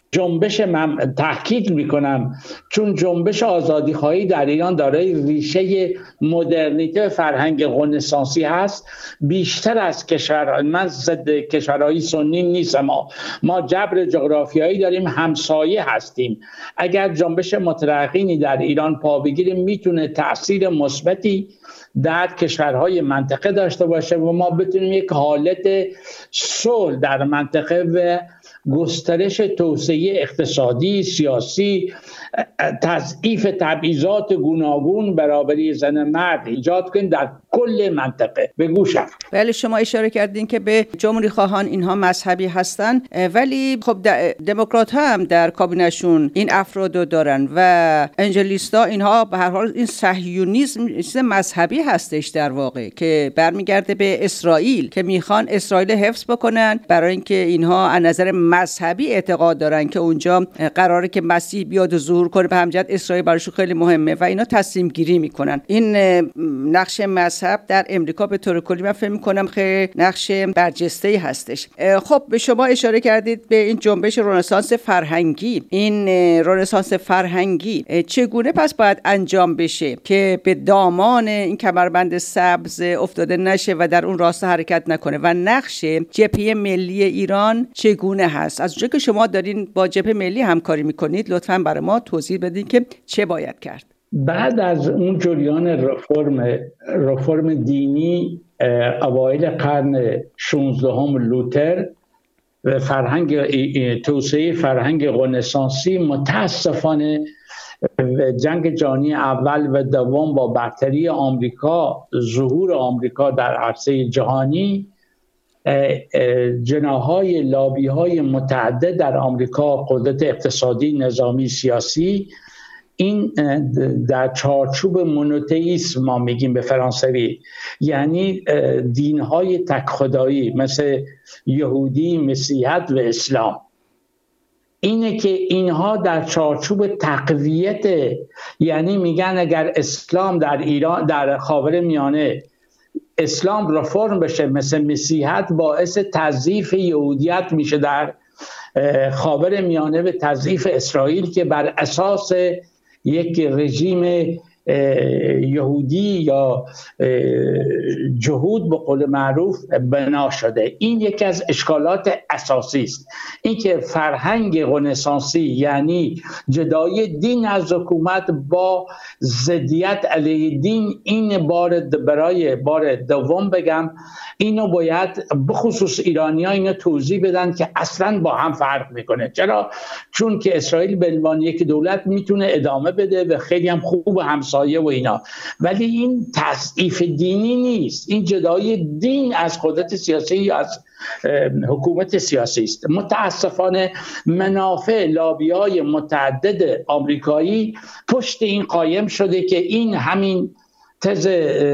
جنبش تحقیق میکنم، چون جنبش آزادیخواهی در ایران دارای ریشه مدرنیته فرهنگ رنسانسی هست بیشتر از کشور. من ضد کشورهای سنی نیستم، ما جبر جغرافیایی داریم، همسایه هستیم. اگر جنبش مترقینی در ایران پا بگیریم میتونه تأثیر مثبتی در کشورهای منطقه داشته باشه و ما بتونیم یک حالت صلح در منطقه و گسترش توسعه اقتصادی، سیاسی، تضعیف تبعیضات گوناگون، برابری زن مرد ایجاد کنیم در کل منطقه. بگوشم. بله، شما اشاره کردین که به جمهوری خواهان اینها مذهبی هستن، ولی خب دموکرات ها هم در کابینه‌شون این افرادو دارن و انجلیستا اینها به هر حال این صهیونیسم مذهبی هستش در واقع که برمیگرده به اسرائیل که میخوان اسرائیل حفظ بکنن، برای اینکه اینها از نظر مذهبی اعتقاد دارن که اونجا قراره که مسیح بیاد و ظهور کنه، به همجد اسرائیل براشون خیلی مهمه و اینا تصمیم گیری میکنن. این نقش مذهب در امریکا به طور کلی من فکر میکنم خیلی نقش برجسته‌ای هستش. خب به شما اشاره کردید به این جنبش رنسانس فرهنگی. این رنسانس فرهنگی چگونه پس باید انجام بشه که به دامان این کمربند سبز افتاده نشه و در اون راسته حرکت نکنه و نقش جبهه ملی ایران چگونه هست؟ از اونجا که شما دارین با جبهه ملی همکاری میکنید لطفاً برای ما توضیح بدین که چه باید کرد. بعد از اون جریان رفرم دینی اوایل قرن 16 لوتر و توسعه فرهنگ رنسانسی متاسفانه جنگ جهانی اول و دوم با برتری آمریکا، ظهور آمریکا در عرصه جهانی، جناح‌های لابی‌های متعدد در آمریکا، قدرت اقتصادی، نظامی، سیاسی، این در چارچوب مونوتئیسم ما میگیم به فرانسوی، یعنی دین‌های تک خدایی مثل یهودی، مسیحیت و اسلام، اینه که اینها در چارچوب تقویت، یعنی میگن اگر اسلام در ایران، در خاورمیانه اسلام رفرم بشه مثل مسیحیت، باعث تضعیف یهودیت میشه در خاورمیانه و تضعیف اسرائیل که بر اساس یک رژیم یهودی یا جهود به قول معروف بنا شده. این یکی از اشکالات اساسی است، اینکه فرهنگ رنسانسی یعنی جدای دین از حکومت با ضدیت علیه دین، این برای بار دوم بگم اینو باید بخصوص ایرانی‌ها اینو توضیح بدن که اصلا با هم فرق میکنه. چرا؟ چون که اسرائیل به عنوان یک دولت میتونه ادامه بده و خیلی هم خوب همسایه و اینا، ولی این تضعیف دینی نیست، این جدای دین از قدرت سیاسی یا از حکومت سیاسی است. متاسفانه منافع لابی‌های متعدد آمریکایی پشت این قایم شده که این همین تز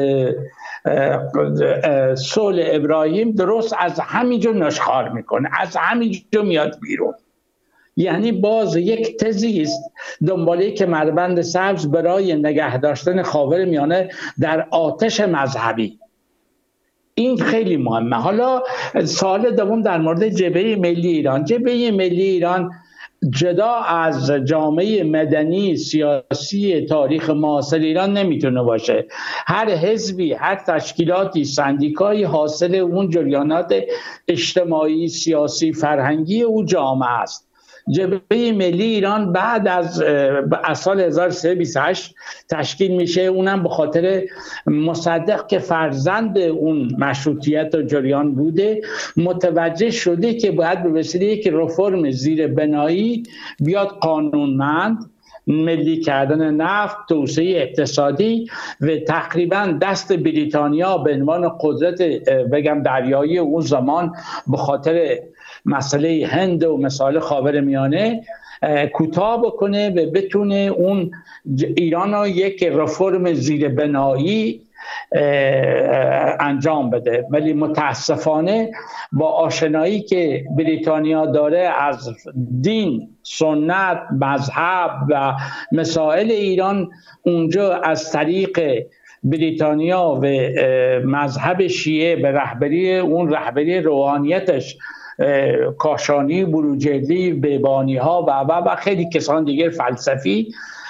صلح ابراهیم درست از همینجا نشخوار میکنه، از همینجا میاد بیرون. یعنی باز یک تزی است دنباله کمربند سبز برای نگه داشتن خاورمیانه در آتش مذهبی. این خیلی مهمه. حالا سوال دوم در مورد جبهه ملی ایران. جبهه ملی ایران جدا از جامعه مدنی سیاسی تاریخ معاصر ایران نمیتونه باشه. هر حزبی، هر تشکیلاتی، سندیکایی حاصل اون جریانات اجتماعی، سیاسی، فرهنگی او جامعه است. جبهه ملی ایران بعد از سال 1328 تشکیل میشه، اونم به خاطر مصدق که فرزند اون مشروطیت و جریان بوده متوجه شده که باید به وسیله یک رفرم زیر بنایی بیاد قانونمند، ملی کردن نفت، توسعه اقتصادی و تقریبا دست بریتانیا به عنوان قدرت بگم دریایی اون زمان به خاطر مسئله هند و مسائل خاورمیانه کوتاه بکنه و بتونه اون ایران رو یک رفرم زیر بنایی انجام بده. ولی متاسفانه با آشنایی که بریتانیا داره از دین، سنت، مذهب و مسائل ایران، اونجا از طریق بریتانیا و مذهب شیعه به رهبری اون رهبری روحانیتش کاشانی، بروجردی، بیبانی ها و خیلی کسان دیگر فلسفی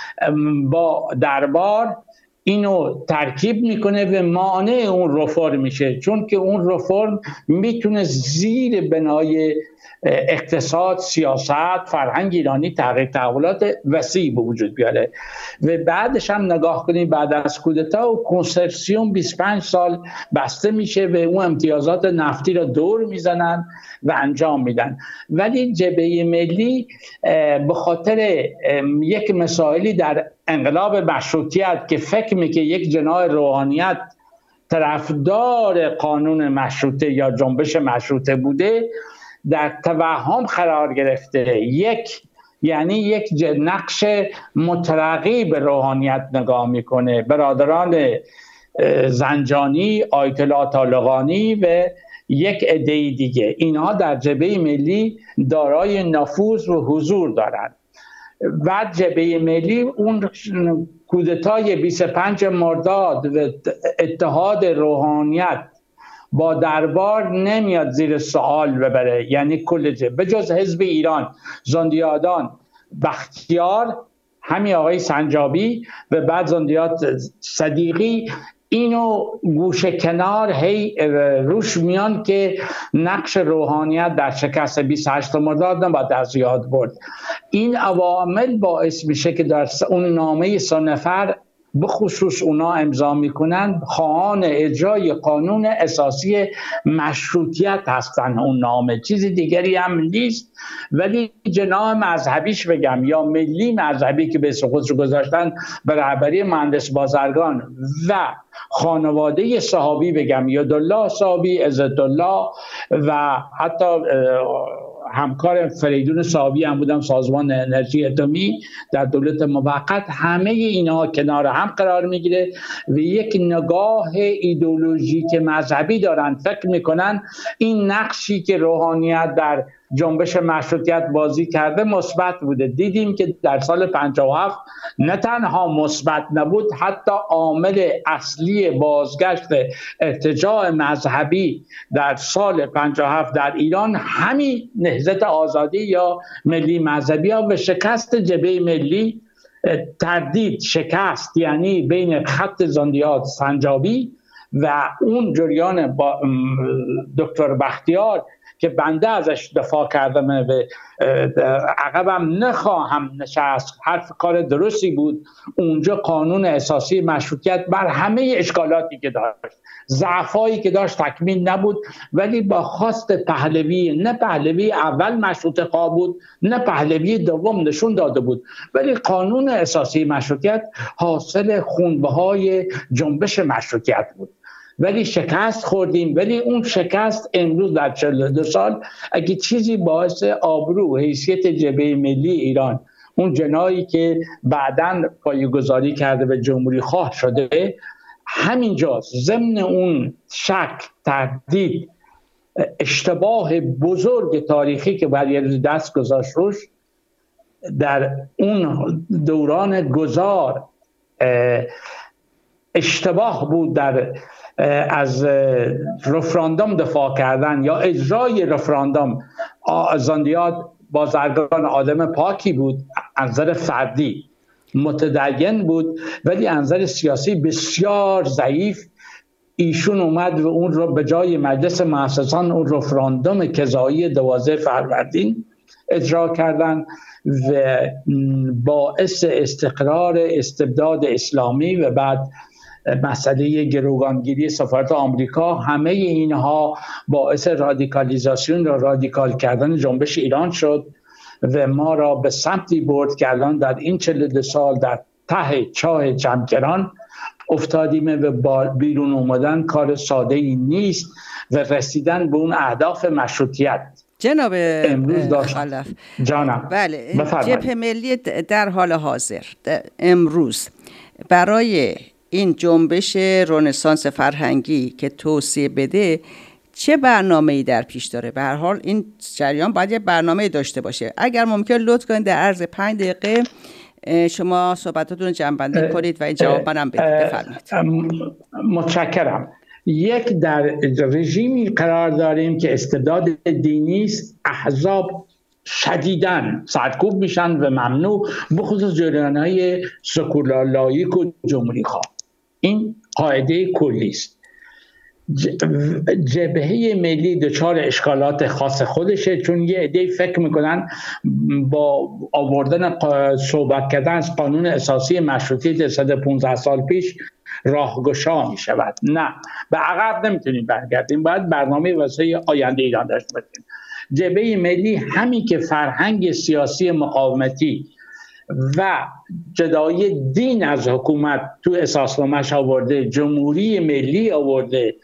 با دربار اینو ترکیب میکنه و مانع اون رفرم میشه، چون که اون رفرم میتونه زیر بنای اقتصاد، سیاست، فرهنگ ایرانی تغییر تحولات وسیع به وجود بیاره. و بعدش هم نگاه کنید بعد از کودتا و کنسرسیون 25 سال بسته میشه و اون امتیازات نفتی را دور میزنن و انجام میدن. ولی جبهه ملی به خاطر یک مسائلی در انقلاب مشروطیت که فکر میکنه یک جناح روحانیت طرفدار قانون مشروطه یا جنبش مشروطه بوده، در توهم قرار گرفته. یعنی یک نقش مترقی به روحانیت نگاه میکنه. برادران زنجانی، آیت الله طالقانی و یک عده دیگه، اینها در جبهه ملی دارای نفوذ و حضور دارند. بعد جبهه ملی اون کودتای 25 مرداد و اتحاد روحانیت با دربار نمیاد زیر سوال ببره، یعنی کل به جز حزب ایران، زندیادان، بختیار، همین آقای سنجابی و بعد زندیات صدیقی، اینو گوشه کنار هی روش میان که نقش روحانیت در شکست 28 مرداد نباید از یاد برد. این عوامل باعث میشه که در اون نامه 3 نفر بخصوص اونا امضا میکنن خواهان اجرای قانون اساسی مشروطیت هستن. اون نامه چیز دیگری هم نیست، ولی جناح مذهبیش بگم یا ملی مذهبی که به خودش گذاشتن به رهبری مهندس بازرگان و خانواده صحابی بگم، یادالله صحابی، عزتالله و حتی همکار فریدون صحابی هم بودم، سازمان انرژی اتمی در دولت موقت، همه اینها کنار هم قرار میگیره و یک نگاه ایدئولوژیک مذهبی دارن. فکر میکنن این نقشی که روحانیت در جنبش مشروطیت بازی کرده مثبت بوده. دیدیم که در سال 57 نه تنها مثبت نبود، حتی عامل اصلی بازگشت ارتجاع مذهبی در سال 57 در ایران همین نهضت آزادی یا ملی مذهبی ها و شکست جبهه ملی تردید شکست، یعنی بین خط زندیات سنجابی و اون جریان با دکتر بختیار که بنده ازش دفاع کردم و عقبم نخواهم نشست، حرف کار درستی بود. اونجا قانون اساسی مشروطیت بر همه اشکالاتی که داشت، ضعفایی که داشت تکمیل نبود، ولی با خواست پهلوی، نه پهلوی اول مشروطه خواه بود نه پهلوی دوم نشون داده بود، ولی قانون اساسی مشروطیت حاصل خونبهای جنبش مشروطیت بود. ولی شکست خوردیم. ولی اون شکست امروز در 42 سال اگه چیزی باعث آبرو حیثیت جبهه ملی ایران، اون جناحی که بعداً پایه‌گذاری کرده و جمهوری خواه شده، همینجاست. ضمن اون شک، تردید، اشتباه بزرگ تاریخی که بر یه دست گذاشت روش در اون دوران گذار اشتباه بود در از رفراندوم دفاع کردن یا اجرای رفراندوم. زندیات بازرگان آدم پاکی بود، از نظر فردی متدین بود، ولی از نظر سیاسی بسیار ضعیف. ایشون اومد و اون رو به جای مجلس مؤسسان اون رفراندوم کذایی 12 فروردین اجرا کردن و باعث استقرار استبداد اسلامی و بعد مسئله گروگانگیری سفارت آمریکا، همه اینها باعث رادیکالیزاسیون و رادیکال کردن جنبش ایران شد و ما را به سمتی برد که الان در این 42 سال در ته چاه جمکران افتادیم و با بیرون اومدن کار ساده ای نیست و رسیدن به اون اهداف مشروطیت. جناب امروز داشت جانم. بله، جبهه ملی در حال حاضر امروز برای این جنبش رنسانس فرهنگی که توسعه بده چه برنامه‌ای در پیش داره؟ به هر حال این جریان باید یه برنامه داشته باشه. اگر ممکن لطف کنید در عرض 5 دقیقه شما صحبتاتون رو جمع‌بندی کنید و این جواب منم بدید. بفرمایید. متشکرم. یک در رژیمی قرار داریم که استبداد دینی است، احزاب شدیداً سرکوب میشن و ممنوع، بخصوص جریان‌های سکولار لاییک و جمهوری خواه. این قاعده کلی است. جبهه ملی دچار اشکالات خاص خودشه، چون یه عده فکر میکنن با آوردن صحبت کردن از قانون اساسی مشروطیت 115 سال پیش راهگشا می شود. نه، به عقب نمیتونیم برگردیم، باید برنامه واسه آینده ایران داشته باشیم. جبهه ملی همین که فرهنگ سیاسی مقاومتی و جدایی دین از حکومت تو اساسنامه‌اش آورده، جمهوری ملی آورده،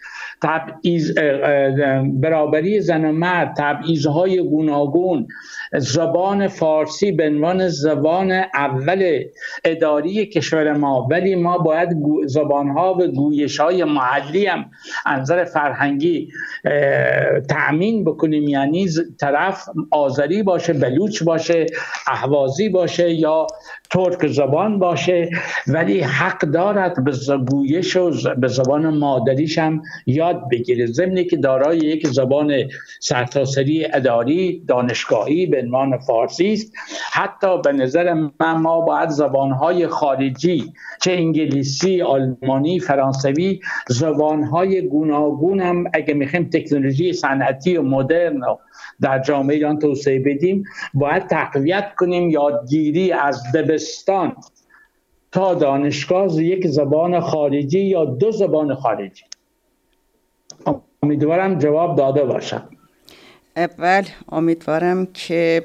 برابری زن و مرد، تبعیض‌های گوناگون، زبان فارسی به عنوان زبان اول اداری کشور ما، ولی ما باید زبان‌ها و گویش‌های محلی هم از نظر فرهنگی تأمین بکنیم. یعنی طرف آذری باشه، بلوچ باشه، اهوازی باشه یا ترک زبان باشه، ولی حق دارد به گویش و به زبان مادریش هم یاد بگیره، ضمن که دارای یک زبان سرتاسری اداری دانشگاهی به عنوان فارسی است. حتی به نظر من ما باید زبانهای خارجی، چه انگلیسی، آلمانی، فرانسوی، زبانهای گوناگون هم اگه میخوایم تکنولوژی صنعتی و مدرن در جامعه ایران توسعه بدیم، باید تقویت کنیم یادگیری از دبستان تا دانشگاه یک زبان خارجی یا دو زبان خارجی. امیدوارم جواب داده باشم. اول امیدوارم که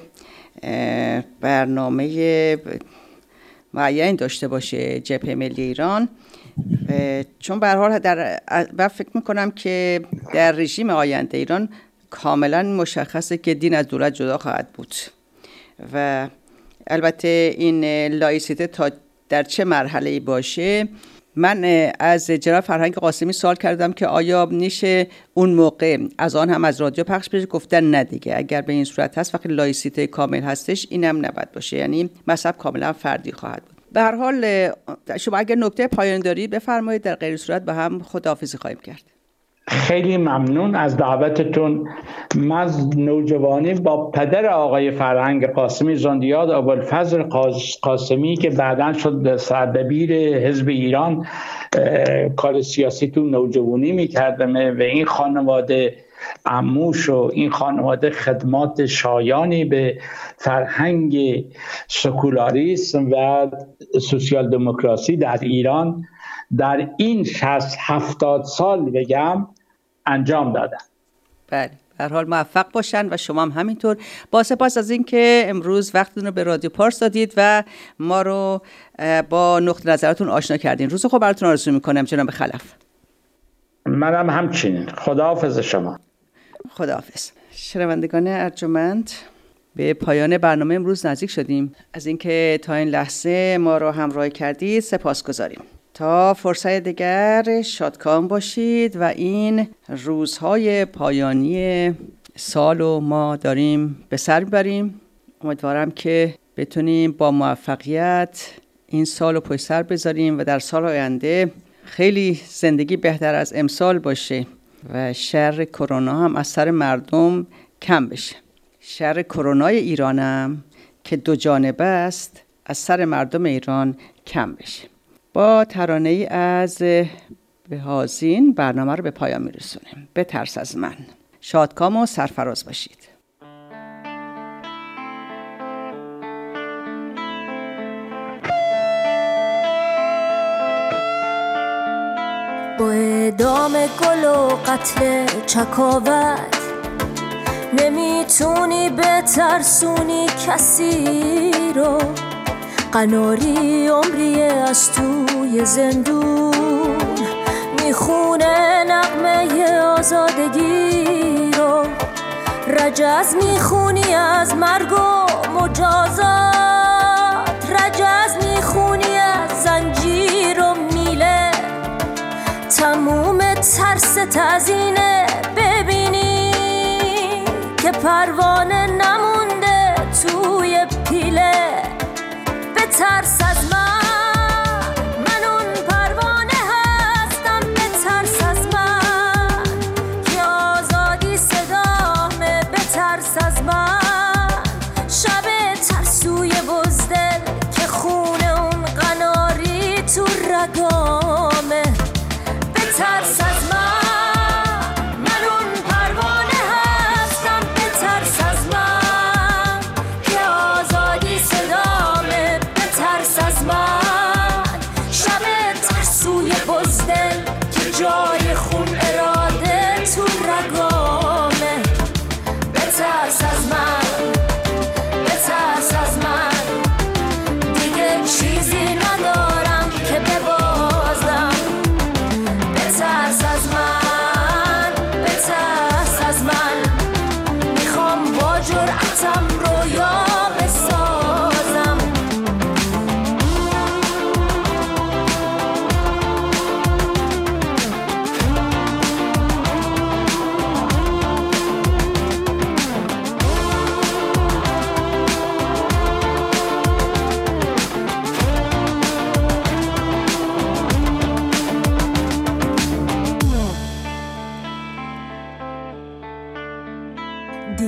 برنامه معین داشته باشه جبهه ملی ایران، چون به هر حال و فکر میکنم که در رژیم آینده ایران کاملا مشخصه که دین از دولت جدا خواهد بود و البته این لایسیته تا در چه مرحله‌ای باشه. من از جناب فرهنگ قاسمی سوال کردم که آیا میشه اون موقع از آن هم از رادیو پخش بشه، گفتن نه دیگه، اگر به این صورت هست وقتی لایسیته کامل هستش اینم نباید باشه، یعنی مذهب کاملا فردی خواهد بود. به هر حال شما اگر نکته پایان دارید بفرمایید، در غیر صورت به هم خداحافظی خواهیم کرد. خیلی ممنون از دعوتتون. من نوجوانی با پدر آقای فرهنگ قاسمی، زندیاد ابوالفضل قاسمی که بعداً شد سردبیر حزب ایران، کار سیاسی تو نوجوانی میکردم و این خانواده عموش و این خانواده خدمات شایانی به فرهنگ سکولاریسم و سوسیال دموکراسی در ایران در این 60-70 سال بگم انجام دادن. بله، به هر حال موفق باشن و شما هم همینطور. با سپاس از اینکه امروز وقتتون رو به رادیو پارس دادید و ما رو با نقطه نظرتون آشنا کردین. روز خوب براتون آرزو میکنم جناب خلف. منم همچنین. خداحافظ شما. خداحافظ. شنوندگان ارجمند، به پایان برنامه امروز نزدیک شدیم. از اینکه تا این لحظه ما رو همراهی کردید سپاسگزاریم. تا فرصت دیگر شادکام باشید و این روزهای پایانی سال رو ما داریم به سر میبریم. امیدوارم که بتونیم با موفقیت این سال رو پشت سر بذاریم و در سال آینده خیلی زندگی بهتر از امسال باشه و شر کرونا هم از سر مردم کم بشه. شر کرونای ایرانم که دو جانبه است از سر مردم ایران کم بشه. با ترانه ای از بهازین برنامه رو به پایان میرسونیم. بترس از من. شادکام و سرفراز باشید. با اعدام گل و قتل چکاوت نمیتونی بترسونی کسی رو، قناری عمری از توی زندون میخونه نغمه آزادگی رو، رجز میخونی از مرگ و مجازات، رجز میخونی از زنجیر و میله، تموم ترست از اینه ببینی که پروانه نمونده توی پیله. بترس از من اون پروانه هستم، بترس از من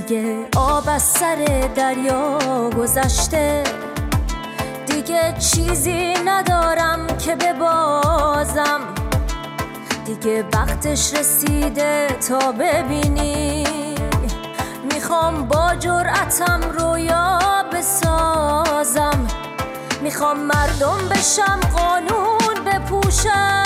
دیگه آب از سر دریا گذشته، دیگه چیزی ندارم که ببازم، دیگه وقتش رسیده تا ببینی. میخوام با جرأتم رویا بسازم، میخوام مردم بشم قانون بپوشم،